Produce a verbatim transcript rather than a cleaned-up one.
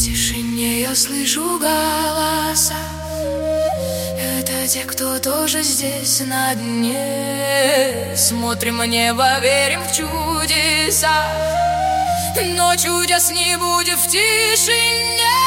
тишине я слышу голоса. Это те, кто тоже здесь на дне. Смотрим в небо, верим в чудеса, но чудес не будет в тишине.